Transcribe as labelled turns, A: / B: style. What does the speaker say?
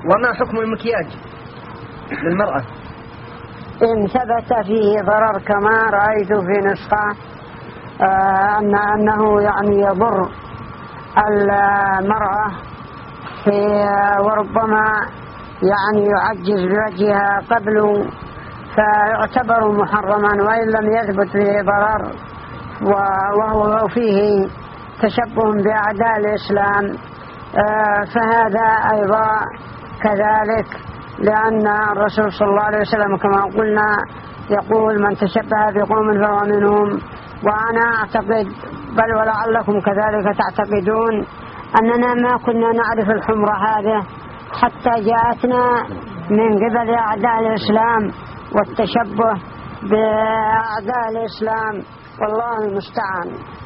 A: وما حكم المكياج للمرأة؟
B: إن ثبت فيه ضرر كما رأيت في نسخة أنه يعني يضر المرأة وربما يعني يعجز بوجهها قبل فيعتبر محرما، وإن لم يثبت فيه ضرر وهو فيه تشبه بأعداء الإسلام فهذا أيضا كذلك، لأن الرسول صلى الله عليه وسلم كما قلنا يقول من تشبه بقوم فهو منهم. وأنا أعتقد بل ولعلكم كذلك تعتقدون أننا ما كنا نعرف الحمرة هذه حتى جاءتنا من قبل أعداء الإسلام والتشبه بأعداء الإسلام، والله المستعان.